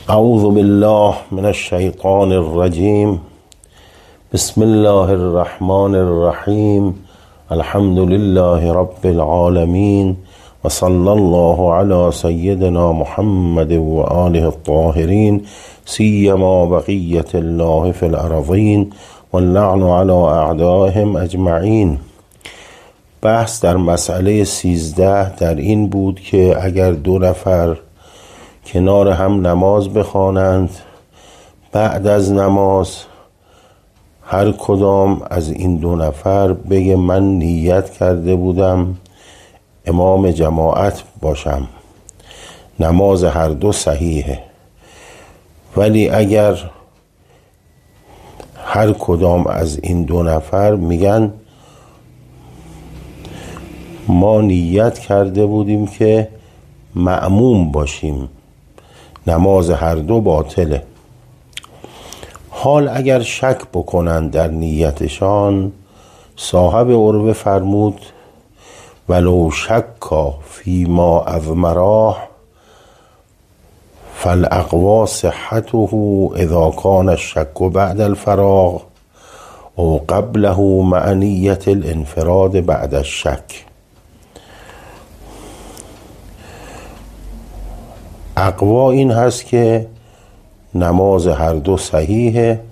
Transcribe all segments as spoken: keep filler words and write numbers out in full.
اعوذ بالله من الشیطان الرجیم. بسم الله الرحمن الرحیم. الحمد لله رب العالمین و صلی الله علی سیدنا محمد و آله الطاهرین سیما بقیت الله فی الارضین واللعن علی اعدائهم اجمعین. بحث در مسئله سیزده در این بود که اگر دو نفر کنار هم نماز بخوانند، بعد از نماز هر کدام از این دو نفر بگه من نیت کرده بودم امام جماعت باشم، نماز هر دو صحیحه. ولی اگر هر کدام از این دو نفر میگن ما نیت کرده بودیم که مأموم باشیم، نماز هر دو باطله. حال اگر شک بکنند در نیتشان، صاحب عروه فرمود ولو شکا فی ما اضمراه فالاقوی صحته اذا کان الشک بعد الفراغ او قبله مع نیت الانفراد بعد الشک. اقوا این هست که نماز هر دو صحیحه،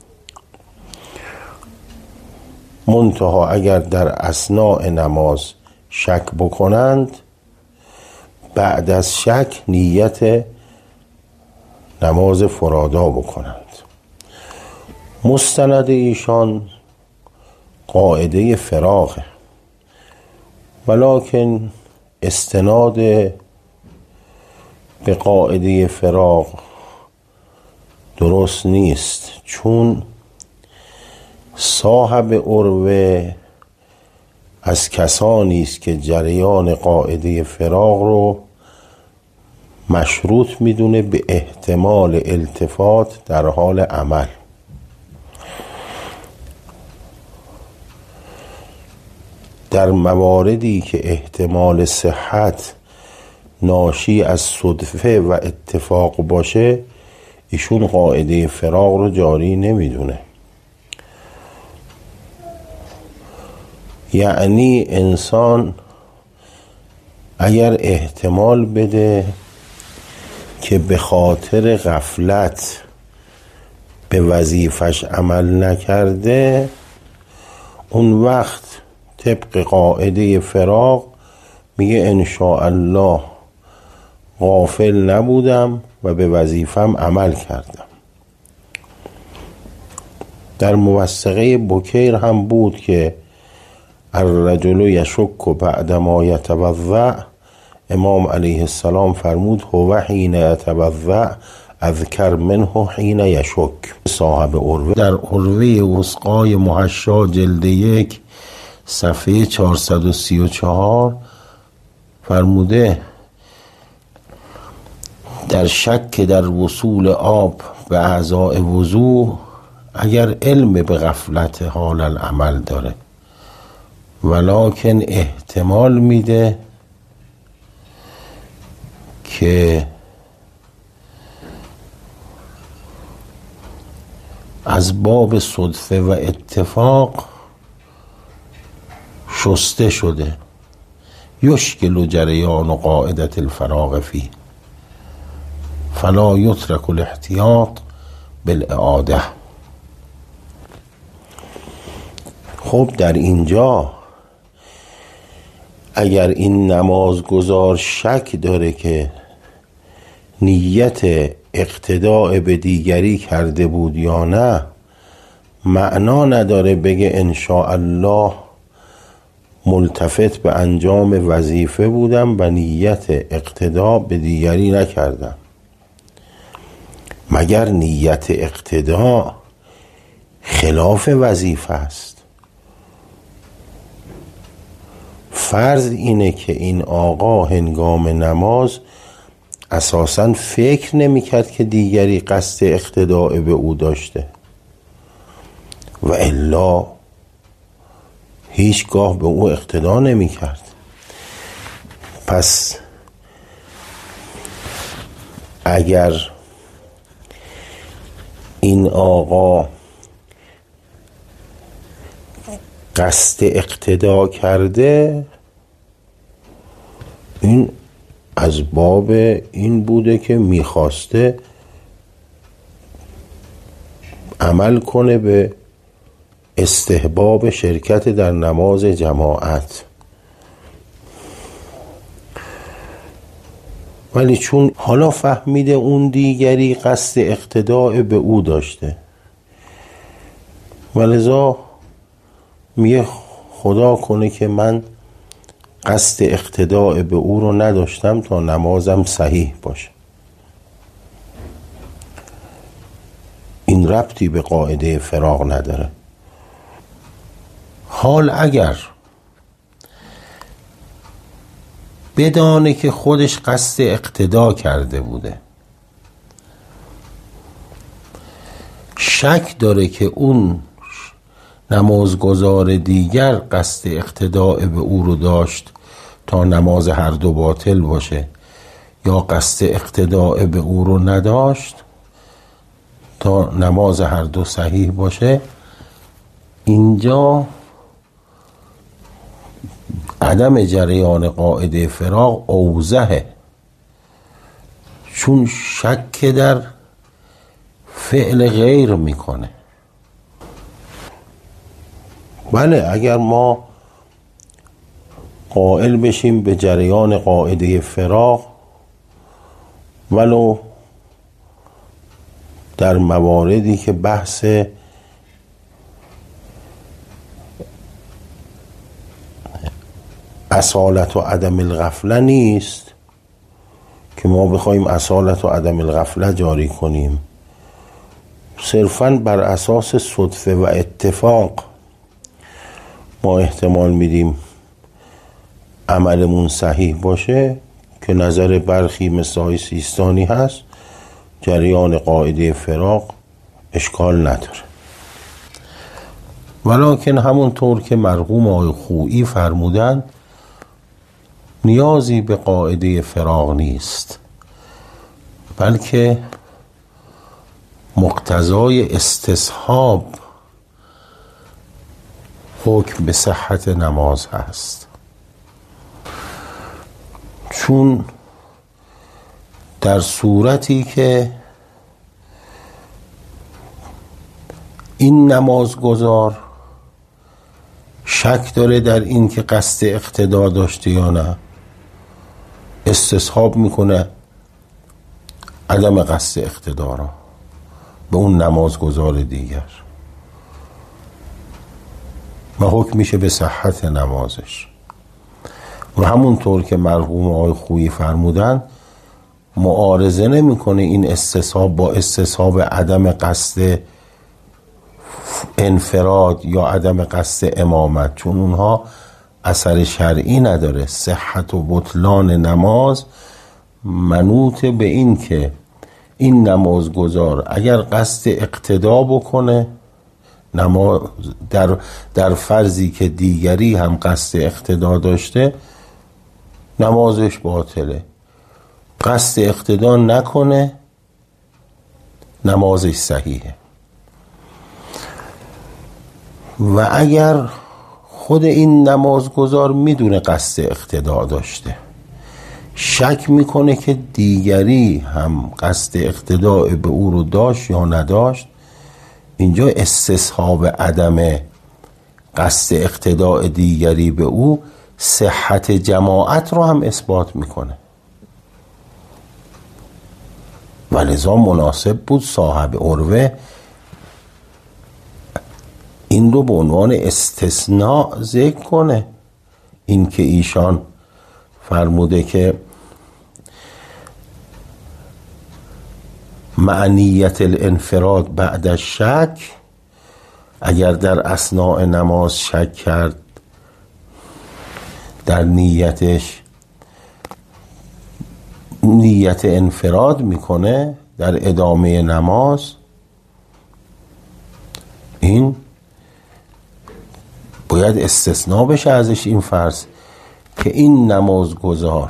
منتها اگر در اثناء نماز شک بکنند، بعد از شک نیت نماز فرادا بکنند. مستند ایشان قاعده فراغه، ولکن استناد به قاعده فراغ درست نیست، چون صاحب عروه از کسانی است که جریان قاعده فراغ رو مشروط میدونه به احتمال التفات در حال عمل. در مواردی که احتمال صحت ناشی از صدفه و اتفاق باشه، ایشون قاعده فراغ رو جاری نمیدونه. یعنی انسان اگر احتمال بده که به خاطر غفلت به وظیفش عمل نکرده، اون وقت طبق قاعده فراغ میگه انشاءالله غافل نبودم و به وظیفم عمل کردم. در موثقه بکیر هم بود که الرجل یشک بعد ما یتوضأ، امام علیه السلام فرمود هو حین یتوضأ اذکر منه حین یشک. صاحب عروه در عروه وثقای محشا جلد یک صفحه چهارصد و سی و چهار فرموده در شک در وصول آب به اعضاء وضو، اگر علم به غفلت حال العمل داره ولکن احتمال میده که از باب صدفه و اتفاق شسته شده، یشکل جریان و قاعدت الفراغ فی فلا یترک الاحتیاط بالاعاده. خب در اینجا اگر این نمازگزار شک داره که نیت اقتداء به دیگری کرده بود یا نه، معنا نداره بگه انشاءالله ملتفت به انجام وظیفه بودم و نیت اقتداء به دیگری نکردم، مگر نیت اقتداء خلاف وظیفه است. فرض اینه که این آقا هنگام نماز اساساً فکر نمی کرد که دیگری قصد اقتداء به او داشته، و الا هیچگاه به او اقتدا نمی کرد. پس اگر این آقا قصد اقتدا کرده، این از باب این بوده که میخواسته عمل کنه به استحباب شرکت در نماز جماعت، ولی چون حالا فهمیده اون دیگری قصد اقتداء به او داشته، ولذا میگه خدا کنه که من قصد اقتداء به او رو نداشتم تا نمازم صحیح باشه. این ربطی به قاعده فراغ نداره. حال اگر بدانه که خودش قصد اقتدا کرده بوده، شک داره که اون نمازگزار دیگر قصد اقتداء به او رو داشت تا نماز هر دو باطل باشه، یا قصد اقتداء به او رو نداشت تا نماز هر دو صحیح باشه، اینجا عدم جریان قاعده فراغ اوضحه، چون شک در فعل غیر میکنه. بله اگر ما قائل بشیم به جریان قاعده فراغ، ولو در مواردی که بحث اصالت و عدم الغفله نیست که ما بخوایم اصالت و عدم الغفله جاری کنیم، صرفاً بر اساس صدفه و اتفاق ما احتمال میدیم عملمون صحیح باشه، که نظر برخی مثل های سیستانی هست جریان قاعده فراغ اشکال نداره. ولکن همونطور که مرحوم آقای خویی فرمودن، نیازی به قاعده فراغ نیست، بلکه مقتضای استصحاب حکم به صحت نماز هست. چون در صورتی که این نمازگزار شک داره در این که قصد اقتدا داشته یا نه، استصحاب میکنه عدم قصد اقتدا را به اون نمازگزار دیگر و حکم میشه به صحت نمازش. و همونطور که مرحوم آقای خویی فرمودن، معارضه نمیکنه این استصحاب با استصحاب عدم قصد انفراد یا عدم قصد امامت، چون اونها اثر شرعی نداره. صحت و بطلان نماز منوط به این که این نمازگزار اگر قصد اقتدا بکنه نماز در, در فرضی که دیگری هم قصد اقتدا داشته، نمازش باطله. قصد اقتدا نکنه، نمازش صحیحه. و اگر خود این نمازگزار میدونه قصد اقتدا داشته، شک میکنه که دیگری هم قصد اقتدا به او رو داشت یا نداشت، اینجا استصحاب عدم قصد اقتدا دیگری به او صحت جماعت رو هم اثبات میکنه. ولذا مناسب بود صاحب عروه این رو به عنوان استثناء ذکر کنه، این که ایشان فرموده که معنیت الانفراد بعد از شک، اگر در اثناء نماز شک کرد در نیتش نیت انفراد میکنه در ادامه نماز، این باید استثناء بشه ازش این فرض که این نمازگزار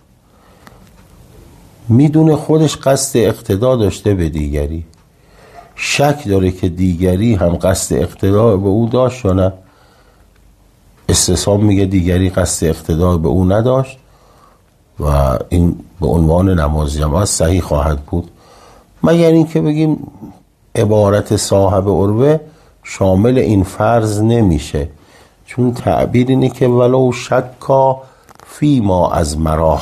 میدونه خودش قصد اقتدا داشته به دیگری، شک داره که دیگری هم قصد اقتداء به او داشت یا نه. استصحاب میگه دیگری قصد اقتداء به او نداشت و این به عنوان نماز جماعت صحیح خواهد بود، مگر این که بگیم عبارت صاحب عروه شامل این فرض نمیشه، چون تعبیر اینه که ولو شکا فی ما از مراه،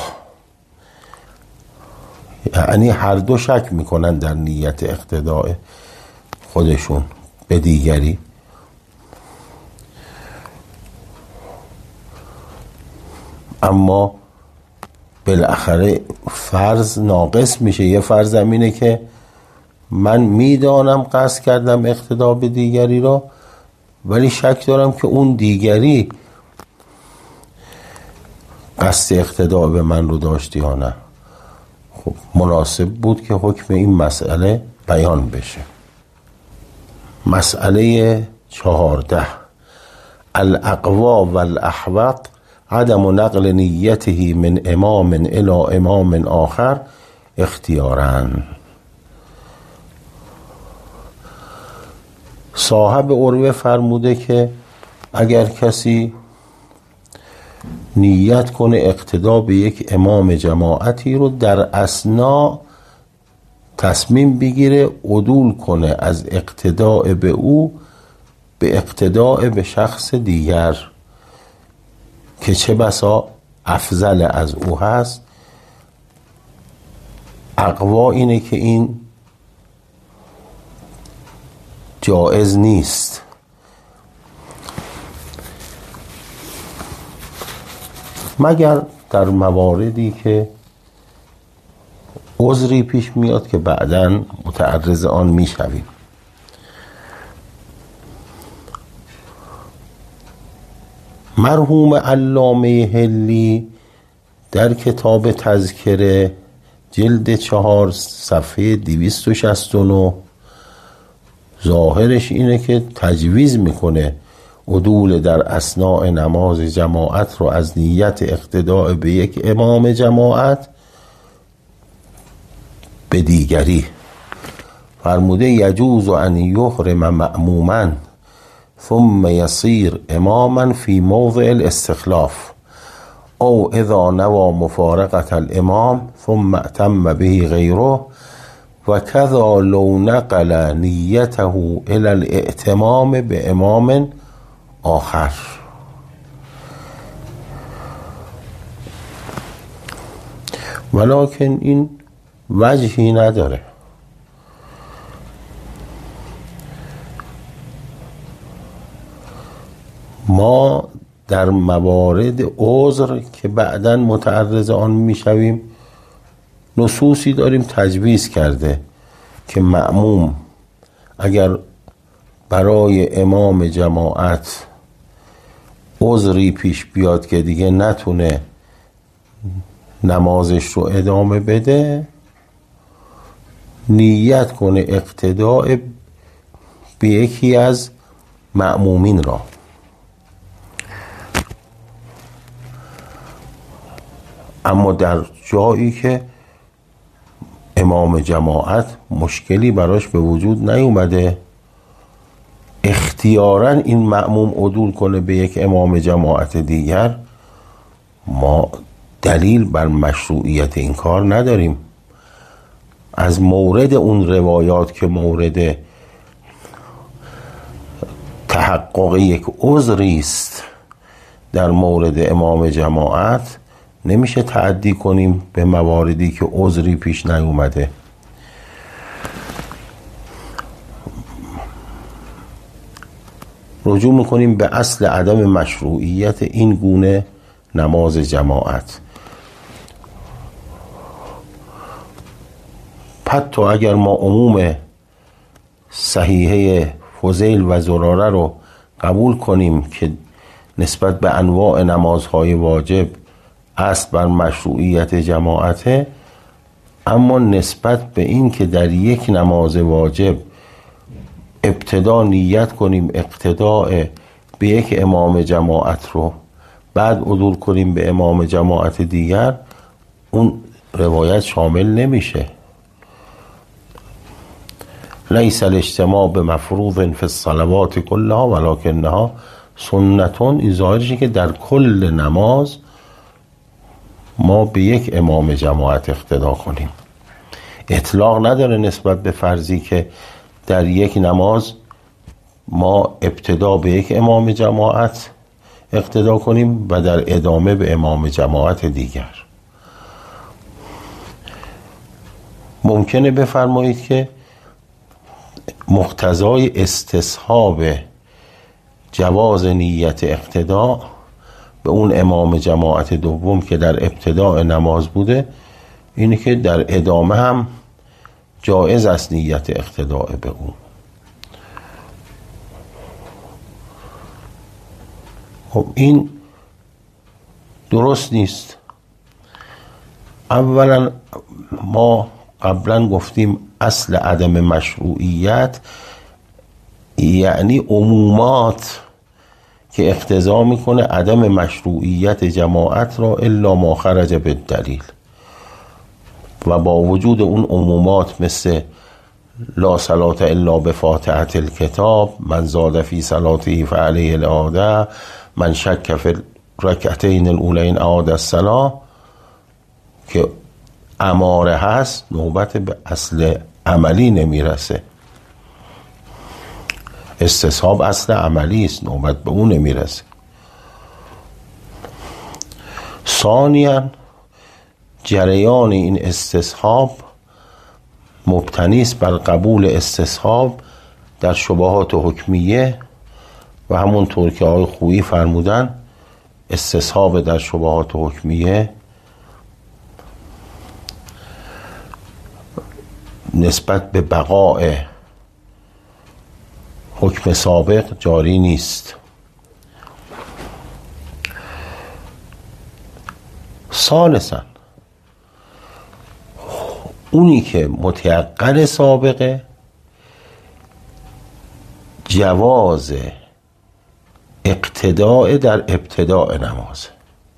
یعنی هر دو شک میکنن در نیت اقتداء خودشون به دیگری. اما بالاخره فرض ناقص میشه. یه فرض اینه که من میدانم قصد کردم اقتدا به دیگری را، ولی شک دارم که اون دیگری قصد اقتدا به من رو داشتی یا نه. خب مناسب بود که حکم این مسئله بیان بشه. مسئله چهارده، الاقوا والاحوط عدم نقل نیته من امام الى امام آخر اختیاراً. صاحب عروه فرموده که اگر کسی نیت کنه اقتدا به یک امام جماعتی رو، در اثنا تصمیم بگیره عدول کنه از اقتداء به او به اقتداء به شخص دیگر که چه بسا افضل از او هست، اقوا اینه که این جایز نیست. مگر در مواردی که عذری پیش میاد که بعداً متعرض آن میشویم. مرحوم علامه حلی در کتاب تذکره جلد چهار صفحه دویست و شصت و نه ظاهرش اینه که تجویز میکنه عدول در اثناء نماز جماعت رو از نیت اقتداء به یک امام جماعت به دیگری. فرموده یجوز ان یحرم مأموما ثم یصیر اماما فی موضع الاستخلاف او اذا نوى مفارقة الامام ثم اتم به غیره و کذا لو نقل نیته الى الائتمام به امام آخر. ولکن این وجهی نداره. ما در موارد عذر که بعداً متعرض آن میشویم نصوصی داریم تجویز کرده که مأموم اگر برای امام جماعت عذری پیش بیاد که دیگه نتونه نمازش رو ادامه بده، نیت کنه اقتداء به یکی از مأمومین را. اما در جایی که امام جماعت مشکلی براش به وجود نیومده، اختیاراً این مأموم عدول کنه به یک امام جماعت دیگر، ما دلیل بر مشروعیت این کار نداریم. از مورد اون روایات که مورد تحقق یک عذری است در مورد امام جماعت نمیشه تعدی کنیم به مواردی که عذری پیش نیومده. رجوع میکنیم به اصل عدم مشروعیت این گونه نماز جماعت. حتی اگر ما عموم صحیحه فضیل و زراره رو قبول کنیم که نسبت به انواع نمازهای واجب اصل بر مشروعیت جماعته، اما نسبت به این که در یک نماز واجب ابتدا نیت کنیم اقتداء به یک امام جماعت رو بعد عدول کنیم به امام جماعت دیگر، اون روایت شامل نمیشه. لیس الاجتماع بمفروض فی الصلوات کلها ولکنها سنتون. این ظاهرشه که در کل نماز ما به یک امام جماعت اقتدا کنیم. اطلاق نداره نسبت به فرضی که در یک نماز ما ابتدا به یک امام جماعت اقتدا کنیم و در ادامه به امام جماعت دیگر. ممکنه بفرمایید که مقتضای استصحاب جواز نیت اقتدا به اون امام جماعت دوم که در ابتداء نماز بوده اینه که در ادامه هم جایز است نیت اقتداء به اون. خب این درست نیست. اولا ما قبلا گفتیم اصل عدم مشروعیت یعنی عمومات که اقتضا میکنه عدم مشروعیت جماعت را الا ما خرج بالدلیل، و با وجود اون عمومات مثل لا صلاة الا بفاتحة الکتاب، من زاد فی صلاته فعلیه الاعاده، من شک فی رکعتین الاولین اعاد الصلاة، که اماره هست نوبت به اصل عملی نمیرسه. استصحاب اصل عملی است، نوبت به اون نمیرسه. ثانیاً جریان این استصحاب مبتنی است بر قبول استصحاب در شبهات حکمیه و همونطور که آقای خویی فرمودن استصحاب در شبهات حکمیه نسبت به بقاء حکم سابق جاری نیست. ثالثاً اونی که متیقن سابقه جواز اقتداء در ابتداء نماز.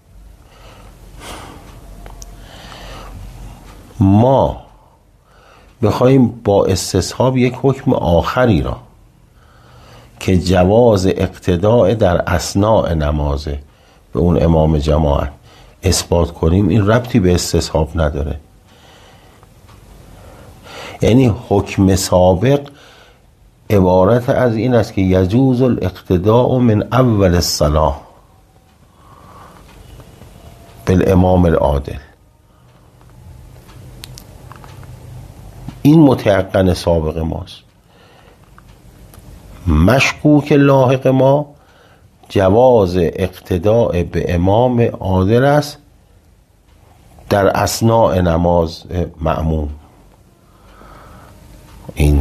ما بخوایم با استصحاب یک حکم آخری را که جواز اقتداء در اثناء نمازه به اون امام جماعت اثبات کنیم، این ربطی به استصحاب نداره. یعنی حکم سابق عبارت از این است که یجوز الاقتداء من اول الصلاة بالامام العادل. این متیقن سابق ماست. مشکوک لاحق ما جواز اقتداء به امام عادل است در اثناء نماز مأموم. این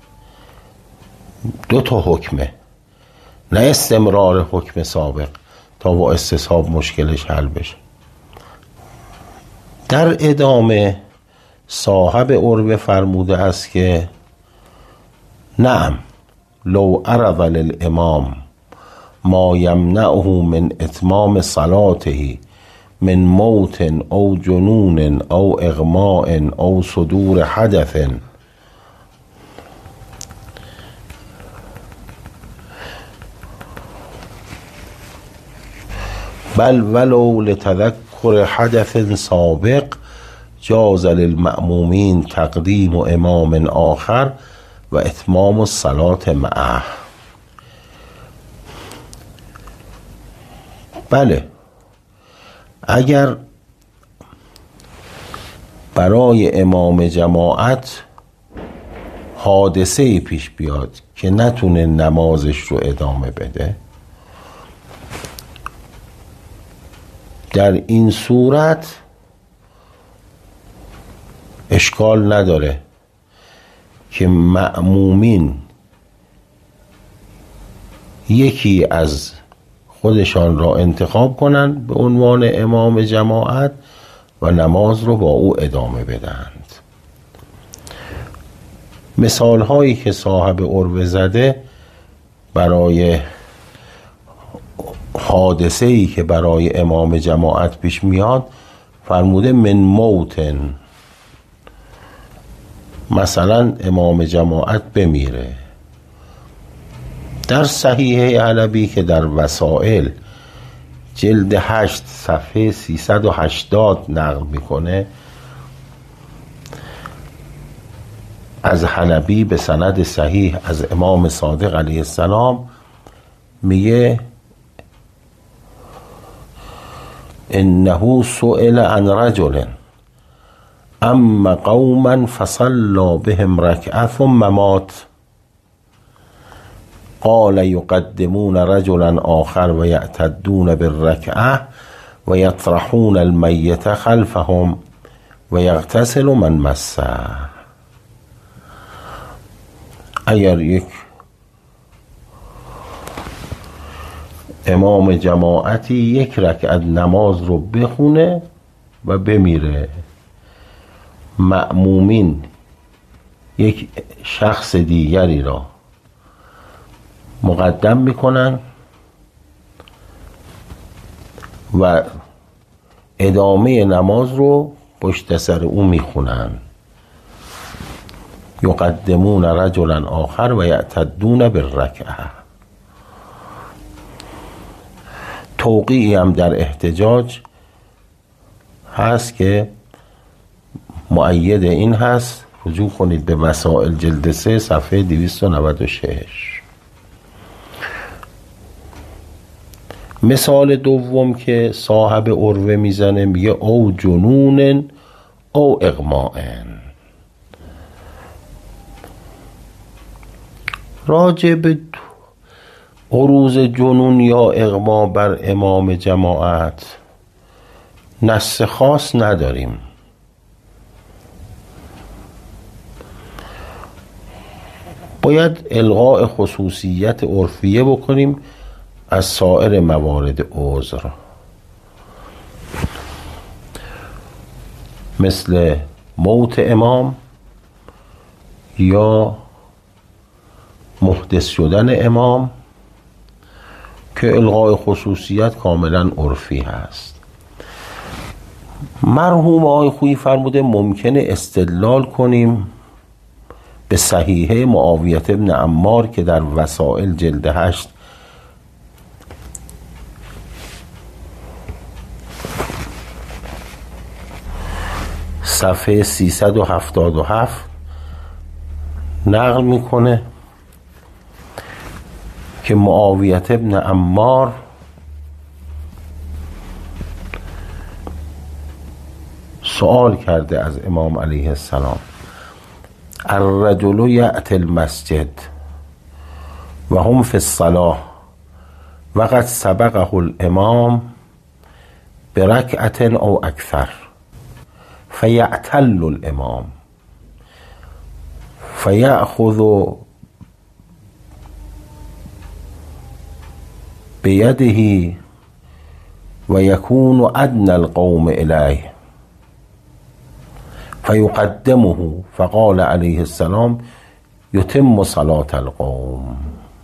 دو تا حکمه، نه استمرار حکم سابق تا با استصحاب مشکلش حل بشه. در ادامه صاحب عروه فرموده است که نعم لو عرض للامام ما یمنعه من اتمام صلاته من موت او جنون او اغماء او صدور حدث بل ولو لتذکر حدث سابق جاز للمأمومین تقدیم امام آخر و اتمام الصلاة معه. بله، اگر برای امام جماعت حادثه پیش بیاد که نتونه نمازش رو ادامه بده، در این صورت اشکال نداره که مأمومین یکی از خودشان را انتخاب کنن به عنوان امام جماعت و نماز رو با او ادامه بدهند. مثال هایی که صاحب عروه زده برای حادثه ای که برای امام جماعت پیش میاد فرموده من موتن. مثلا امام جماعت بمیره. در صحیح علوی که در وسائل جلد هشت صفحه سیصد و هشتاد نقل میکنه، از حلبی به سند صحیح از امام صادق علیه السلام میگه انه سئل عن رجل اما قوما فصلى بهم ركعه ثم مات قال يقدمون رجلا آخر ويعتدون بالركعه ويطرحون الميت خلفهم ويغتسل من مسه. اگر یک امام جماعتی یک رکعت نماز رو بخونه و بمیره، مأمومین یک شخص دیگری را مقدم میکنن و ادامه نماز رو پشت سر او میخونن. یقدمون رجلا آخر و یعتدون بالرکعه. توقیعی هم در احتجاج هست که مؤید این هست، رجوع کنید به مسائل جلد سه صفحه دویست و نود و شش. مثال دوم که صاحب عروه میزنه میگه او جنون او اغماءن. راجع به عروض جنون یا اغما بر امام جماعت نص خاص نداریم. باید الغاء خصوصیت عرفیه بکنیم از سایر موارد عذر، مثل موت امام یا محدث شدن امام که الغاء خصوصیت کاملا عرفی هست. مرحوم آقای خویی فرموده ممکنه استدلال کنیم به صحیحه معاویه ابن عمار که در وسائل جلد هشت صفحه سیصد و هفتاد و هفت نقل میکنه که معاویه ابن عمار سوال کرده از امام علیه السلام الرجل یأتی المسجد و هم فی الصلاة وقد سبقه الامام برکعت او اکثر فیعتل الامام فیأخذ بیده و یکون ادنى القوم الیه فیقدمه فقال علیه السلام یتم صلاة القوم.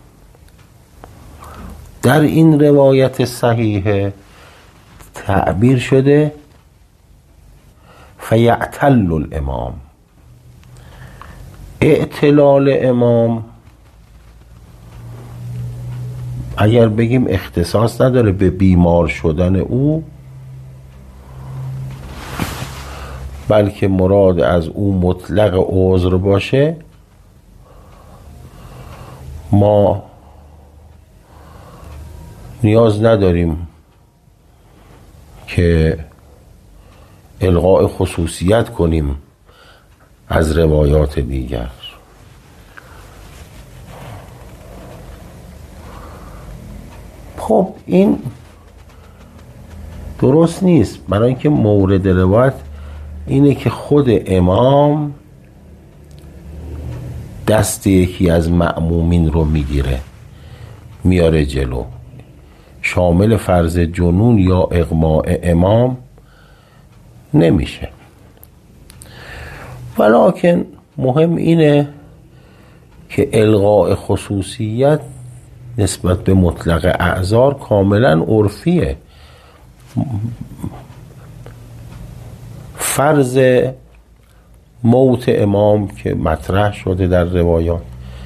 در این روایت صحیحه تعبیر شده فیعتل الامام. اعتلال امام اگر بگیم اختصاص نداره به بیمار شدن او، بلکه مراد از او مطلق عذر باشه، ما نیاز نداریم که الغاء خصوصیت کنیم از روایات دیگر. خب این درست نیست، برای اینکه مورد روایت اینه که خود امام دست یکی از مأمومین رو میگیره میاره جلو، شامل فرض جنون یا اغماء امام نمیشه. ولیکن مهم اینه که الغاء خصوصیت نسبت به مطلق اعذار کاملا عرفیه. فرض موت امام که مطرح شده در روایات،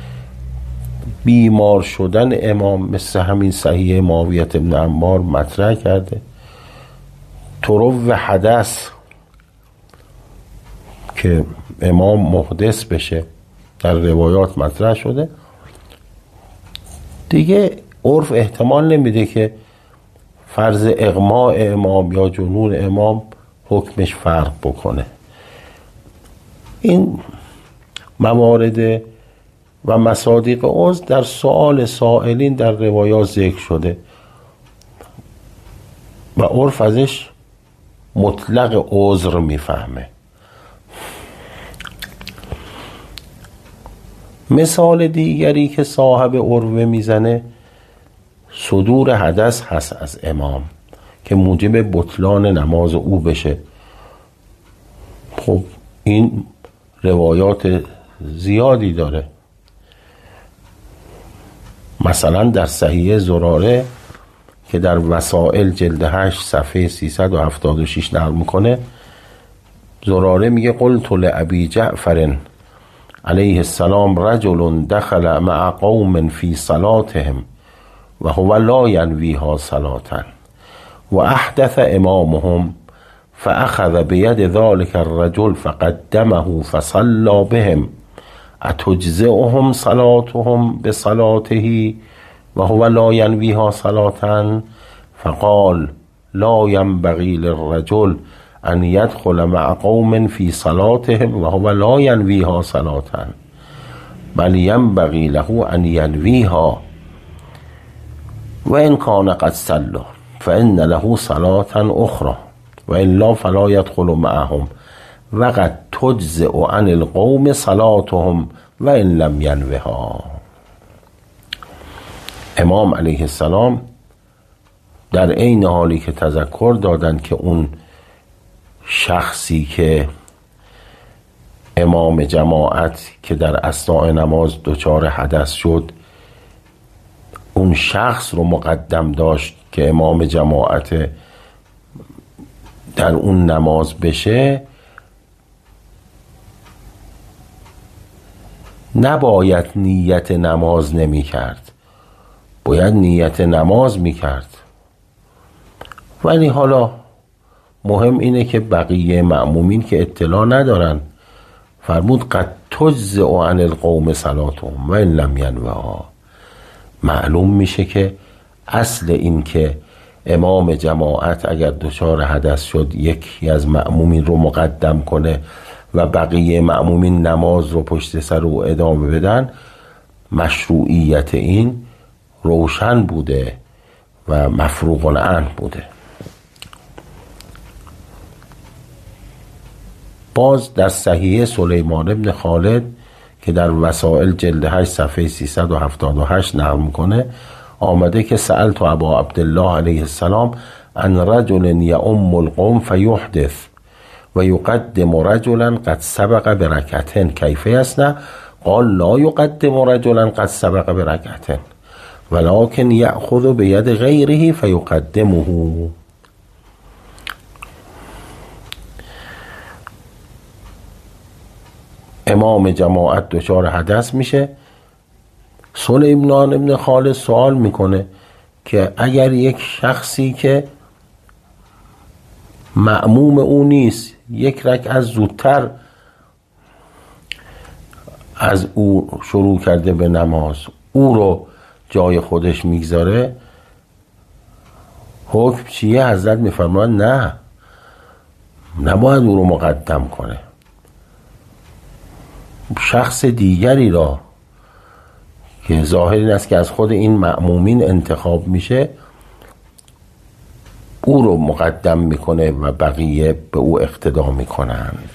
بیمار شدن امام مثل همین صحیح معاویه بن عمار مطرح کرده، طرو حدث که امام محدث بشه در روایات مطرح شده. دیگه عرف احتمال نمیده که فرض اغماء امام یا جنون امام حکمش فرق بکنه. این موارد و مصادیق عذر در سؤال سائلین در روایات ذکر شده و عرف ازش مطلق عذر میفهمه. مثال دیگری که صاحب عروه میزنه صدور حدث هست از امام که موجب بطلان نماز او بشه. خب این روایات زیادی داره. مثلا در صحیح زراره که در وسائل جلد هشت صفحه سیصد و هفتاد و شش نقل میکنه، زراره میگه قلت لأبی جعفر علیه السلام رجل دخل مع قوم فی صلاتهم و هو لا ینویها صلاة و احدث امامهم فاخذ بید ذلك الرجل فقدمه فصلى بهم اتجزئهم صلاتهم بصلاته و هو لا ینویها صلاة فقال لا ينبغي للرجل ان يدخل مع قوم في صلاتهم و هو لا ینویها صلاة بل ينبغي له ان ینویها و ان کان قد صلوا فان له صلاة اخرى و الا فلا يدخل معهم و قد تجزئ عن القوم صلاتهم و ان لم ینوها. امام علیه السلام در این حالی که تذکر دادن که اون شخصی که امام جماعت که در اثناء نماز دچار حدث شد، اون شخص رو مقدم داشت که امام جماعت در اون نماز بشه، نباید نیت نماز نمی کرد، باید نیت نماز می کرد. ولی حالا مهم اینه که بقیه مأمومین که اطلاع ندارن، فرمود قد تجزئ عن القوم صلاتهم و ان لم ینوها. معلوم میشه که اصل این که امام جماعت اگر دچار حدث شد یکی از مأمومین رو مقدم کنه و بقیه مأمومین نماز رو پشت سر او ادامه بدن، مشروعیت این روشن بوده و مفروغ عنه بوده. باز در صحیح سلیمان بن خالد که در وسائل جلد هشت صفحه سیصد و هفتاد و هشت نقل میکنه آمده که سألت ابا عبدالله علیه السلام عن رجل یؤم القوم فیحدث و یقدم رجلا قد سبق برکعتین کیف یصنع؟ قال لا یقدم رجلا قد سبق برکعتین ولكن یأخذ بید غیره فیقدمه. امام جماعت دچار حدث میشه، سلیمان ابن خالد سوال میکنه که اگر یک شخصی که مأموم او نیست یک رکعت زودتر از او شروع کرده به نماز، او رو جای خودش میگذاره، حکم چیه؟ حضرت میفرماید نه، نباید او رو مقدم کنه، شخص دیگری را که ظاهر این است که از خود این مأمومین انتخاب میشه او رو مقدم میکنه و بقیه به او اقتدا میکنند.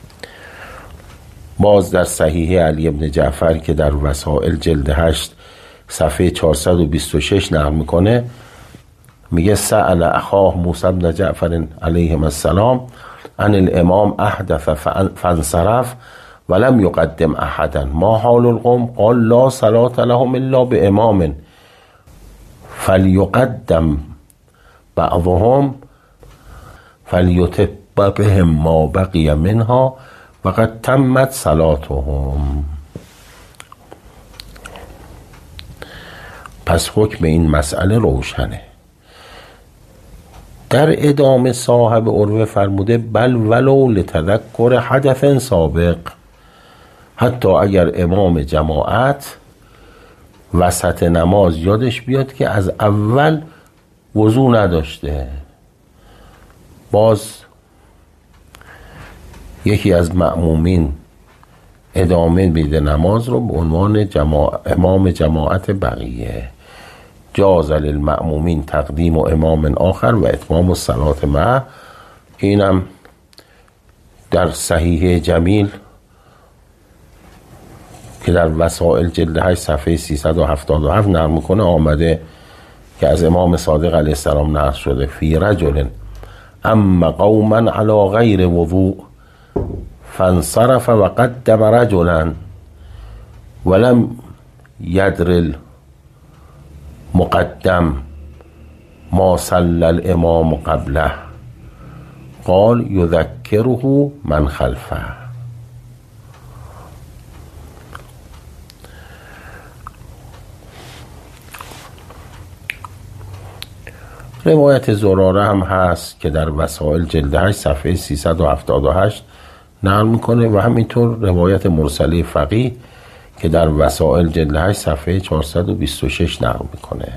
باز در صحیح علی بن جعفر که در وسائل جلد هشت صفحه چهارصد و بیست و شش نقل میکنه، میگه سأل اخاه موسی بن جعفر علیهم السلام عن الامام احدث فانصرف ولم یقدم احدا ما حال القوم؟ قال لا صلاة لهم الا بامام فلیقدم بعضهم فلیتب بهم ما بقی منها و قد تمت صلاتهم. پس حکم این مسئله روشنه. در ادامه صاحب عروه فرموده بل ولو لتذکر حدث سابق، حتی اگر امام جماعت وسط نماز یادش بیاد که از اول وضو نداشته، باز یکی از مأمومین ادامه میده نماز رو به عنوان جماع... امام جماعت بقیه، جاز للمأمومین تقدیم و امام آخر و اتمام الصلاة معه. اینم در صحیح جمیل که در وسائل جلد هشت صفحه سیصد و هفتاد و هفت نقل میکنه آمده که از امام صادق علیه السلام نقل شده فی رجل اما قوما علی غیر وضوء فانصرف و قدم رجلا ولم یدر المقدم ما صلی الامام قبله قال یذکره من خلفه. روایت زراره هم هست که در وسائل جلد هشت صفحه سیصد و هفتاد و هشت نقل میکنه و همینطور روایت مرسله فقیه که در وسائل جلد هشت صفحه چهارصد و بیست و شش نقل میکنه.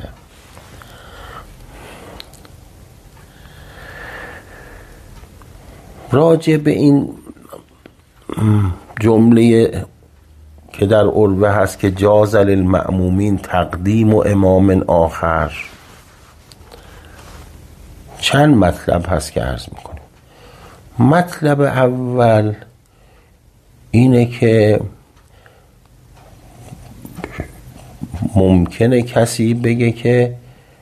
راجع به این جمله که در عروه هست که جاز للمأمومین تقدیم و امام آخر، چند مطلب هست که عرض میکنیم. مطلب اول اینه که ممکنه کسی بگه که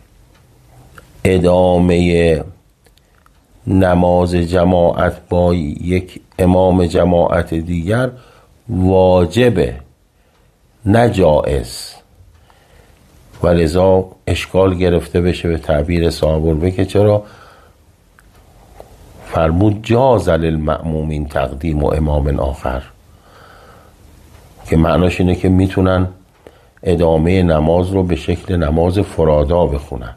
ادامه نماز جماعت با یک امام جماعت دیگر واجبه نه جائز، و لذا اشکال گرفته بشه به تعبیر صاحب عروه که چرا فرمود جاز للمأمومین تقدیم و امام آخر، که معناش اینه که میتونن ادامه نماز رو به شکل نماز فرادا بخونن.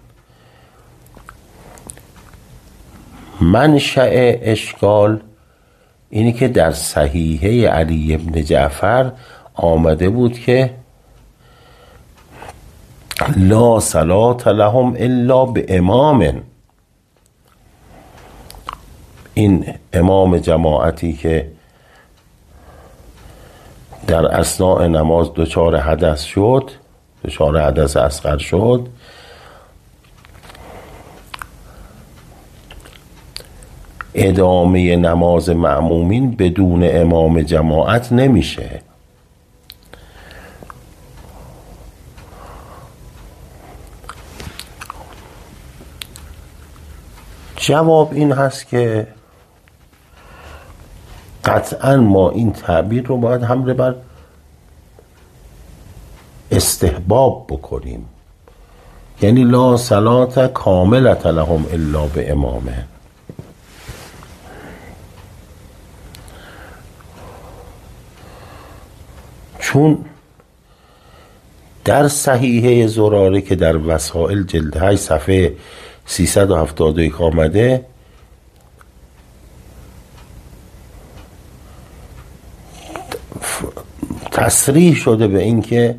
منشأ اشکال اینی که در صحیحه علی ابن جعفر آمده بود که لا صلاة لهم الا به امام. این امام جماعتی که در اثناء نماز دچار حدث شد، دچار حدث اصغر شد، ادامه نماز مأمومین بدون امام جماعت نمیشه. جواب این هست که قطعا ما این تعبیر رو باید حمله بر استحباب بکنیم، یعنی لا صلاة کاملة لهم الا به امامه. چون در صحیحه زراره که در وسائل جلد هشت صفحه سیصد و هفتاد و یک آمده، تصریح شده به این که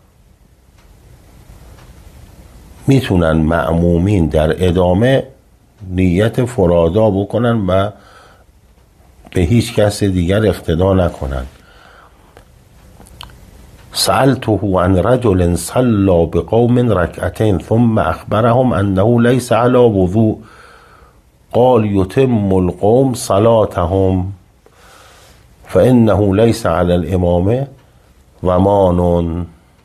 میتونن مأمومین در ادامه نیت فرادا بکنن و به هیچ کس دیگر اقتدا نکنن. سألته عن رجل صلى بقوم ركعتين ثم أخبرهم أنه ليس على وضوء قال يتم القوم صلاتهم فإنه ليس على الإمام ضمان.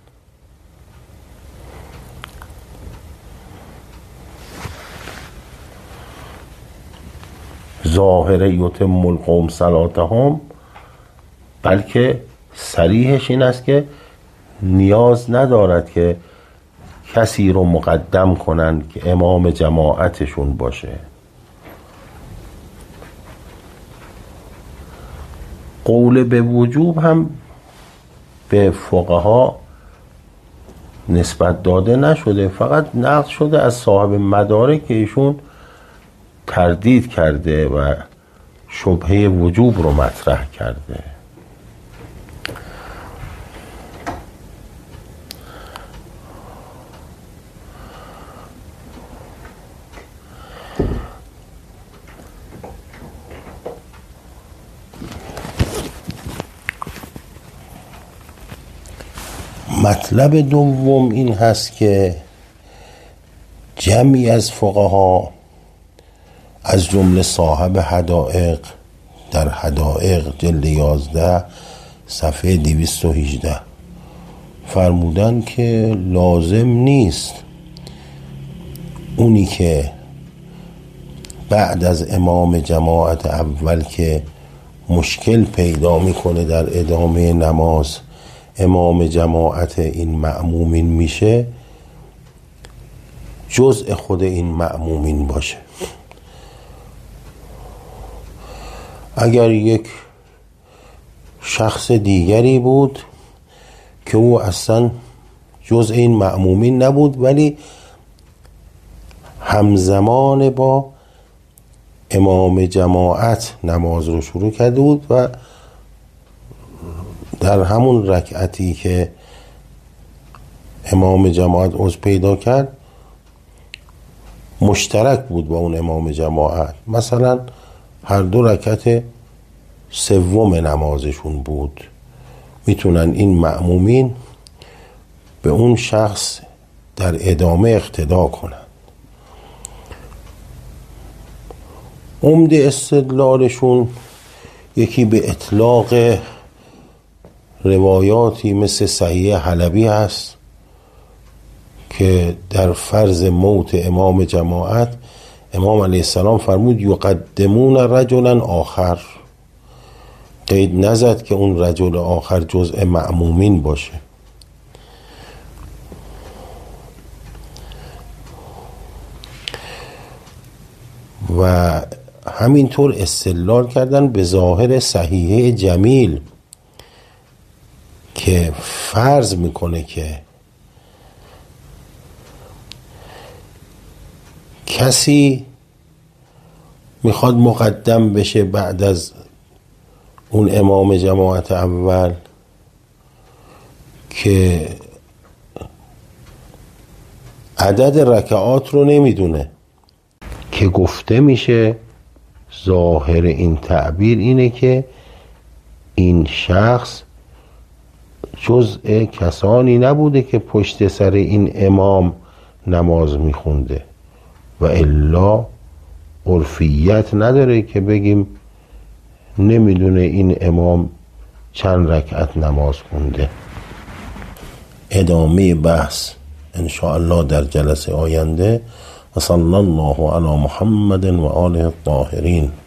ظاهر یتم القوم صلاتهم، بلکه صریحش این است که نیاز ندارد که کسی رو مقدم کنن که امام جماعتشون باشه. قول به وجوب هم به فقها نسبت داده نشده، فقط نقل شده از صاحب مدارک که ایشون تردید کرده و شبهه وجوب رو مطرح کرده. مطلب دوم این هست که جمعی از فقها از جمله صاحب حدائق در حدائق جلد یازده صفحه دویست و هجده فرمودن که لازم نیست اونی که بعد از امام جماعت اول که مشکل پیدا میکنه در ادامه نماز امام جماعت این مأمومین میشه جزء خود این مأمومین باشه. اگر یک شخص دیگری بود که او اصلا جزء این مأمومین نبود ولی همزمان با امام جماعت نماز رو شروع کرده بود و در همون رکعتی که امام جماعت عذر پیدا کرد مشترک بود با اون امام جماعت، مثلا هر دو رکعت سوم نمازشون بود، میتونن این مأمومین به اون شخص در ادامه اقتدا کنن. عمده استدلالشون یکی به اطلاق روایاتی مثل صحیح حلبی هست که در فرض موت امام جماعت امام علیه السلام فرمود یقدمون رجلا آخر، قید نزد که اون رجل آخر جزء مأمومین باشه. و همینطور استدلال کردن به ظاهر صحیحه جمیل که فرض میکنه که کسی میخواد مقدم بشه بعد از اون امام جماعت اول که عدد رکعات رو نمیدونه، که گفته میشه ظاهر این تعبیر اینه که این شخص جزء کسانی نبوده که پشت سر این امام نماز میخونده و الا عرفیت نداره که بگیم نمیدونه این امام چند رکعت نماز خونده. ادامه بحث انشاءالله در جلسه آینده. و صلی الله علی محمد و آله الطاهرین.